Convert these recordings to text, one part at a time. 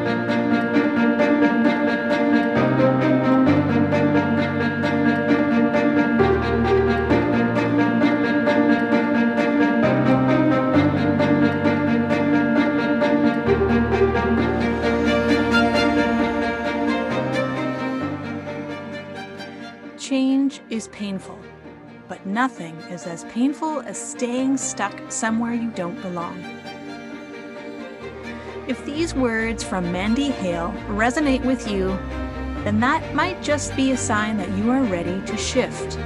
Change is painful, but nothing is as painful as staying stuck somewhere you don't belong. If these words from Mandy Hale resonate with you, then that might just be a sign that you are ready to shift.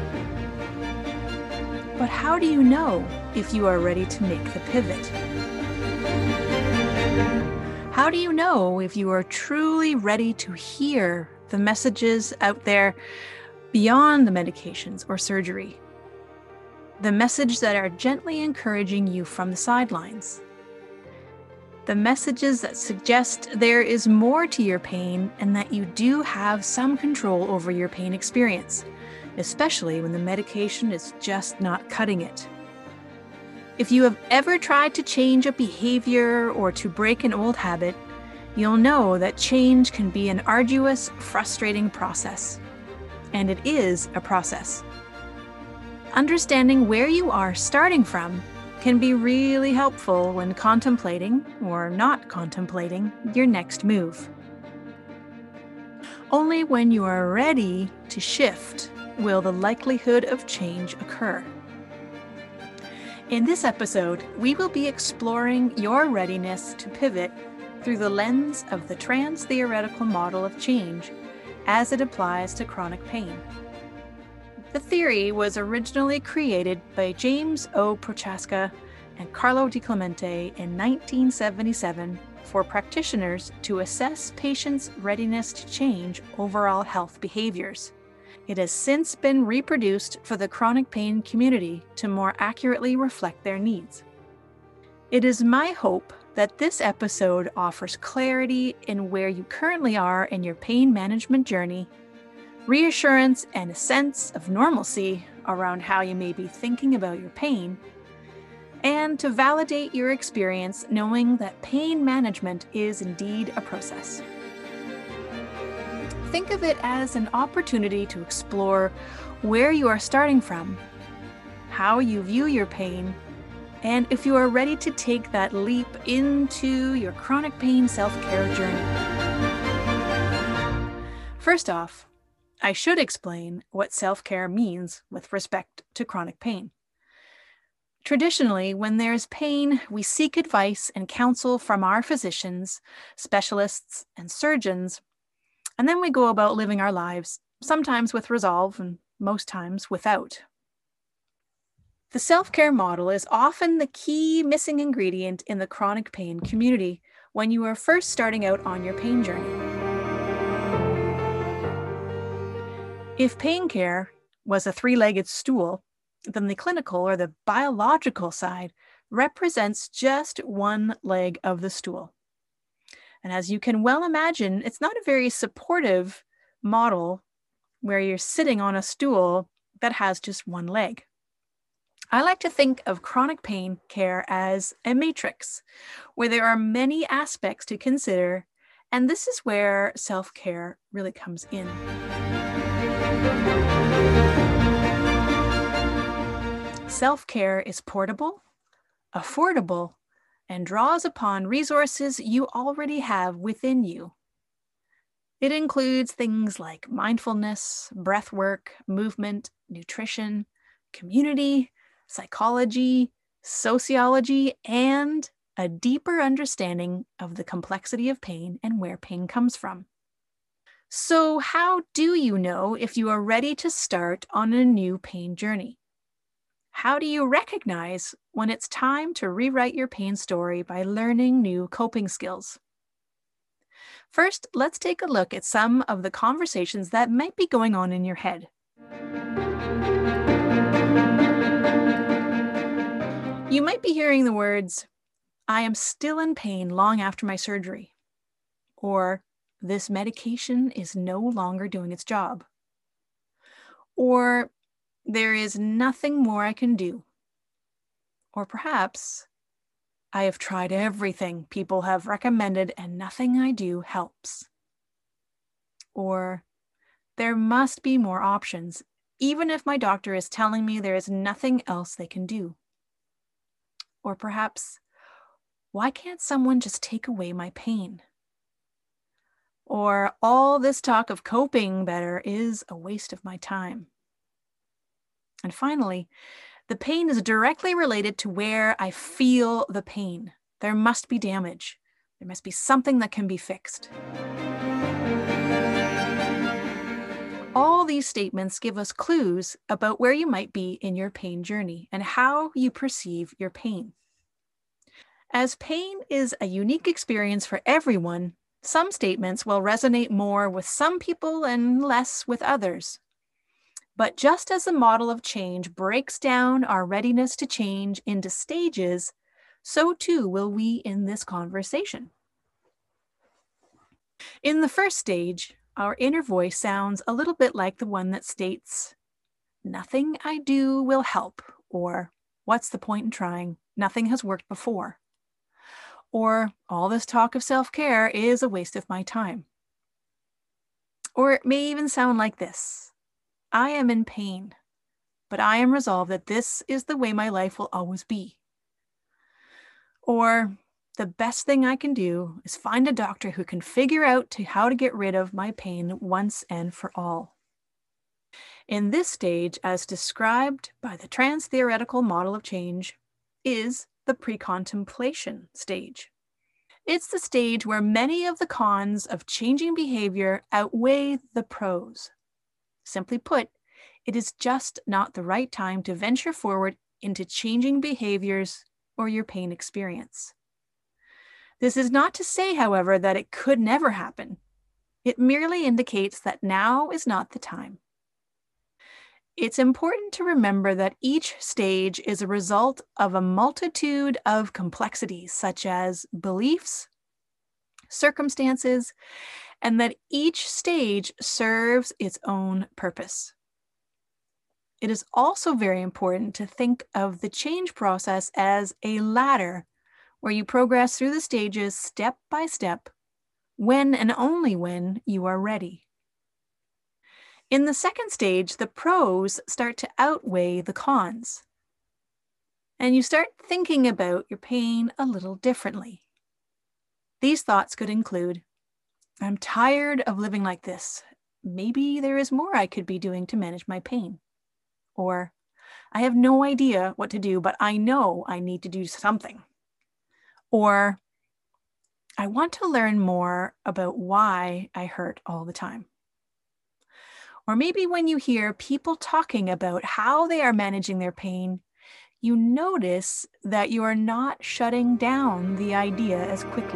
But how do you know if you are ready to make the pivot? How do you know if you are truly ready to hear the messages out there beyond the medications or surgery? The messages that are gently encouraging you from the sidelines. The messages that suggest there is more to your pain and that you do have some control over your pain experience, especially when the medication is just not cutting it. If you have ever tried to change a behavior or to break an old habit, you'll know that change can be an arduous, frustrating process. And it is a process. Understanding where you are starting from can be really helpful when contemplating or not contemplating your next move. Only when you are ready to shift will the likelihood of change occur. In this episode, we will be exploring your readiness to pivot through the lens of the trans-theoretical model of change as it applies to chronic pain. The theory was originally created by James O. Prochaska and Carlo Di Clemente in 1977 for practitioners to assess patients' readiness to change overall health behaviors. It has since been reproduced for the chronic pain community to more accurately reflect their needs. It is my hope that this episode offers clarity in where you currently are in your pain management journey, reassurance and a sense of normalcy around how you may be thinking about your pain, and to validate your experience knowing that pain management is indeed a process. Think of it as an opportunity to explore where you are starting from, how you view your pain, and if you are ready to take that leap into your chronic pain self-care journey. First off, I should explain what self-care means with respect to chronic pain. Traditionally, when there's pain, we seek advice and counsel from our physicians, specialists, and surgeons, and then we go about living our lives, sometimes with resolve and most times without. The self-care model is often the key missing ingredient in the chronic pain community when you are first starting out on your pain journey. If pain care was a three-legged stool, then the clinical or the biological side represents just one leg of the stool. And as you can well imagine, it's not a very supportive model where you're sitting on a stool that has just one leg. I like to think of chronic pain care as a matrix, where there are many aspects to consider, and this is where self-care really comes in. Self-care is portable, affordable, and draws upon resources you already have within you. It includes things like mindfulness, breath work, movement, nutrition, community, psychology, sociology, and a deeper understanding of the complexity of pain and where pain comes from. So, how do you know if you are ready to start on a new pain journey? How do you recognize when it's time to rewrite your pain story by learning new coping skills? First, let's take a look at some of the conversations that might be going on in your head. You might be hearing the words, "I am still in pain long after my surgery," or "this medication is no longer doing its job," or "there is nothing more I can do," or perhaps I have tried everything people have recommended and nothing I do helps. Or, there must be more options, even if my doctor is telling me there is nothing else they can do. Or perhaps, why can't someone just take away my pain? Or, all this talk of coping better is a waste of my time. And finally, the pain is directly related to where I feel the pain. There must be damage. There must be something that can be fixed. All these statements give us clues about where you might be in your pain journey and how you perceive your pain. As pain is a unique experience for everyone, some statements will resonate more with some people and less with others. But just as the model of change breaks down our readiness to change into stages, so too will we in this conversation. In the first stage, our inner voice sounds a little bit like the one that states, "Nothing I do will help," or "What's the point in trying? Nothing has worked before." Or, "All this talk of self-care is a waste of my time." Or it may even sound like this: "I am in pain, but I am resolved that this is the way my life will always be." Or, "The best thing I can do is find a doctor who can figure out how to get rid of my pain once and for all." In this stage, as described by the trans-theoretical model of change, is the pre-contemplation stage. It's the stage where many of the cons of changing behavior outweigh the pros. Simply put, it is just not the right time to venture forward into changing behaviors or your pain experience. This is not to say, however, that it could never happen. It merely indicates that now is not the time. It's important to remember that each stage is a result of a multitude of complexities, such as beliefs, circumstances, and that each stage serves its own purpose. It is also very important to think of the change process as a ladder where you progress through the stages step by step, when and only when you are ready. In the second stage, the pros start to outweigh the cons, and you start thinking about your pain a little differently. These thoughts could include, "I'm tired of living like this. Maybe there is more I could be doing to manage my pain." Or, "I have no idea what to do, but I know I need to do something." Or, "I want to learn more about why I hurt all the time." Or maybe when you hear people talking about how they are managing their pain, you notice that you are not shutting down the idea as quickly.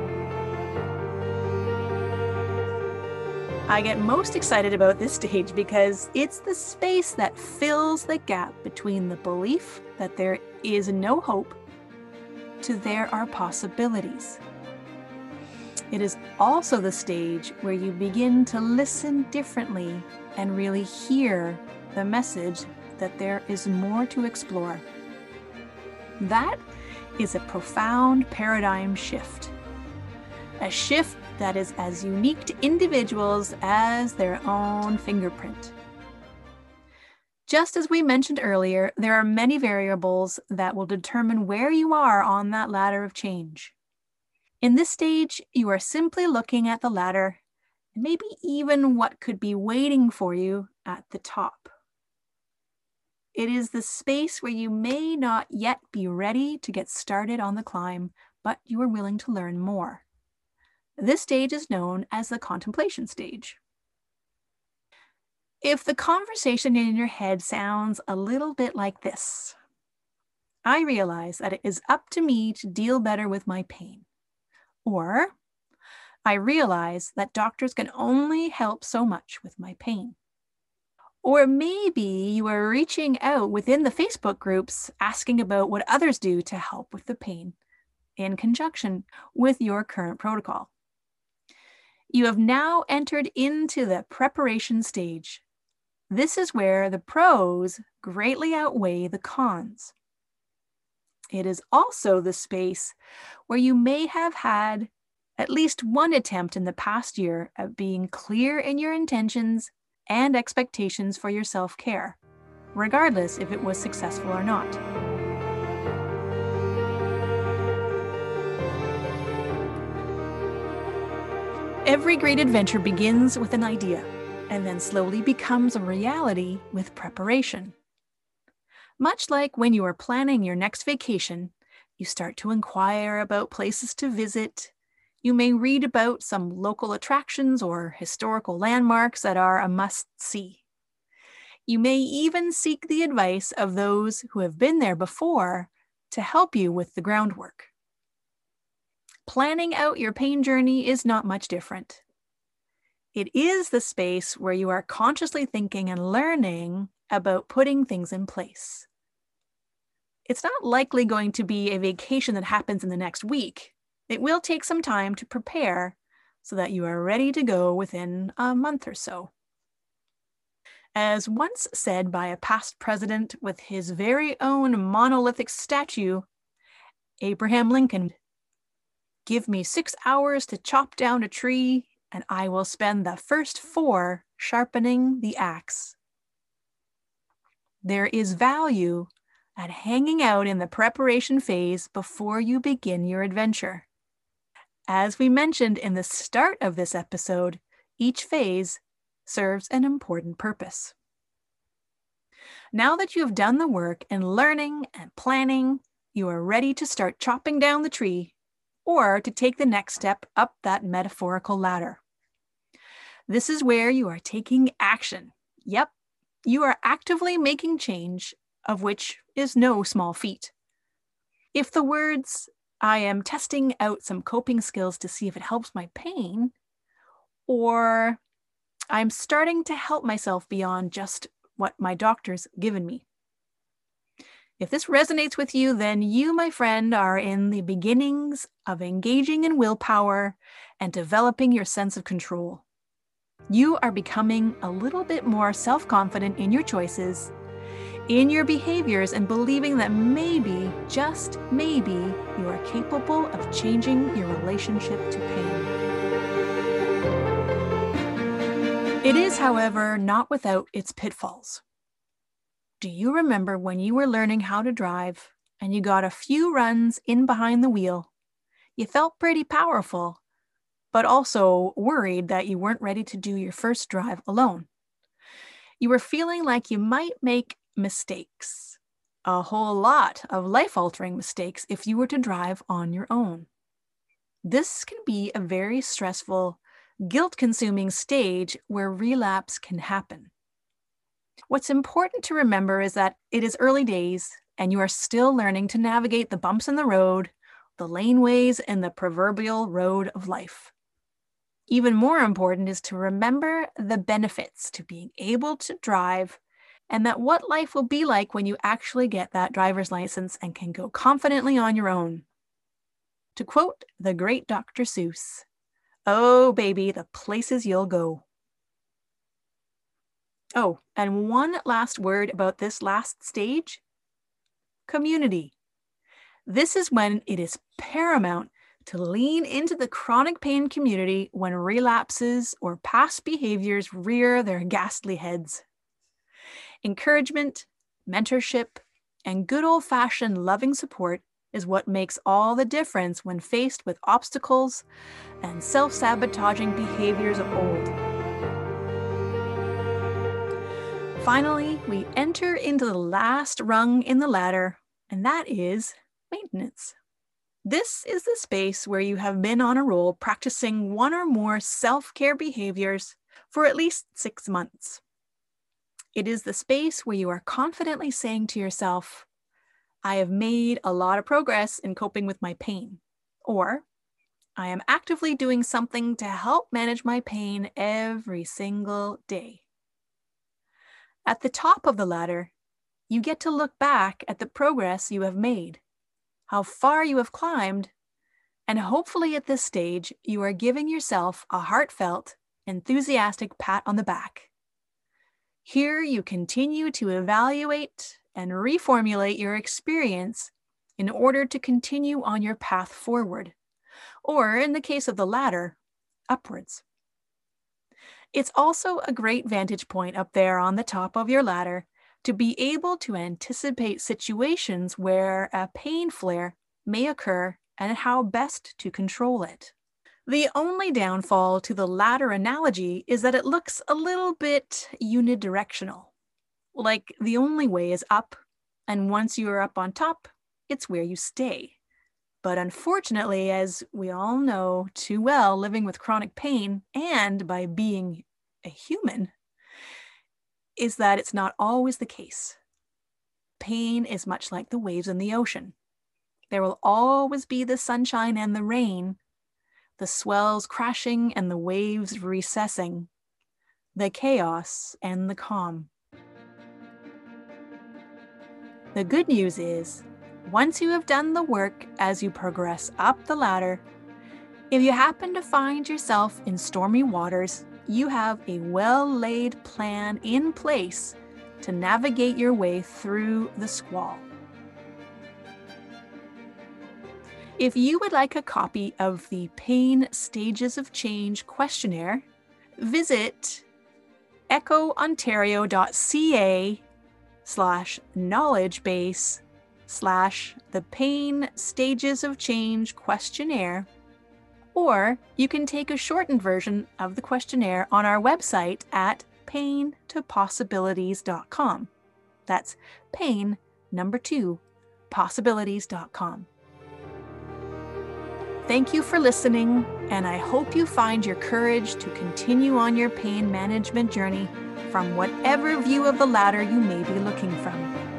I get most excited about this stage because it's the space that fills the gap between the belief that there is no hope to there are possibilities. It is also the stage where you begin to listen differently and really hear the message that there is more to explore. That is a profound paradigm shift. A shift that is as unique to individuals as their own fingerprint. Just as we mentioned earlier, there are many variables that will determine where you are on that ladder of change. In this stage, you are simply looking at the ladder and maybe even what could be waiting for you at the top. It is the space where you may not yet be ready to get started on the climb, but you are willing to learn more. This stage is known as the contemplation stage. If the conversation in your head sounds a little bit like this: "I realize that it is up to me to deal better with my pain." Or, "I realize that doctors can only help so much with my pain." Or maybe you are reaching out within the Facebook groups asking about what others do to help with the pain in conjunction with your current protocol. You have now entered into the preparation stage. This is where the pros greatly outweigh the cons. It is also the space where you may have had at least one attempt in the past year at being clear in your intentions and expectations for your self-care, regardless if it was successful or not. Every great adventure begins with an idea and then slowly becomes a reality with preparation. Much like when you are planning your next vacation, you start to inquire about places to visit. You may read about some local attractions or historical landmarks that are a must-see. You may even seek the advice of those who have been there before to help you with the groundwork. Planning out your pain journey is not much different. It is the space where you are consciously thinking and learning about putting things in place. It's not likely going to be a vacation that happens in the next week. It will take some time to prepare so that you are ready to go within a month or so. As once said by a past president with his very own monolithic statue, Abraham Lincoln, "Give me 6 hours to chop down a tree, and I will spend the first 4 sharpening the axe." There is value at hanging out in the preparation phase before you begin your adventure. As we mentioned in the start of this episode, each phase serves an important purpose. Now that you have done the work in learning and planning, you are ready to start chopping down the tree or to take the next step up that metaphorical ladder. This is where you are taking action. Yep, you are actively making change, of which is no small feat. If the words, "I am testing out some coping skills to see if it helps my pain," or "I'm starting to help myself beyond just what my doctor's given me." If this resonates with you, then you, my friend, are in the beginnings of engaging in willpower and developing your sense of control. You are becoming a little bit more self-confident in your choices, in your behaviors, and believing that maybe, just maybe, you are capable of changing your relationship to pain. It is, however, not without its pitfalls. Do you remember when you were learning how to drive and you got a few runs in behind the wheel? You felt pretty powerful, but also worried that you weren't ready to do your first drive alone. You were feeling like you might make mistakes, a whole lot of life-altering mistakes if you were to drive on your own. This can be a very stressful, guilt-consuming stage where relapse can happen. What's important to remember is that it is early days and you are still learning to navigate the bumps in the road, the laneways, and the proverbial road of life. Even more important is to remember the benefits to being able to drive and that what life will be like when you actually get that driver's license and can go confidently on your own. To quote the great Dr. Seuss, "Oh, baby, the places you'll go." Oh, and one last word about this last stage: community. This is when it is paramount to lean into the chronic pain community when relapses or past behaviors rear their ghastly heads. Encouragement, mentorship, and good old-fashioned loving support is what makes all the difference when faced with obstacles and self-sabotaging behaviors of old. Finally, we enter into the last rung in the ladder, and that is maintenance. This is the space where you have been on a roll practicing one or more self-care behaviors for at least 6 months. It is the space where you are confidently saying to yourself, "I have made a lot of progress in coping with my pain," or "I am actively doing something to help manage my pain every single day." At the top of the ladder, you get to look back at the progress you have made, how far you have climbed, and hopefully at this stage, you are giving yourself a heartfelt, enthusiastic pat on the back. Here you continue to evaluate and reformulate your experience in order to continue on your path forward, or in the case of the ladder, upwards. It's also a great vantage point up there on the top of your ladder to be able to anticipate situations where a pain flare may occur and how best to control it. The only downfall to the ladder analogy is that it looks a little bit unidirectional. Like the only way is up, and once you are up on top, it's where you stay. But unfortunately, as we all know too well, living with chronic pain and by being a human, is that it's not always the case. Pain is much like the waves in the ocean. There will always be the sunshine and the rain, the swells crashing and the waves recessing, the chaos and the calm. The good news is, once you have done the work as you progress up the ladder, if you happen to find yourself in stormy waters, you have a well-laid plan in place to navigate your way through the squall. If you would like a copy of the Pain Stages of Change questionnaire, visit echoontario.ca/knowledgebase/the Pain Stages of Change questionnaire, or you can take a shortened version of the questionnaire on our website at pain2possibilities.com. That's pain, 2, possibilities.com. Thank you for listening, and I hope you find your courage to continue on your pain management journey from whatever view of the ladder you may be looking from.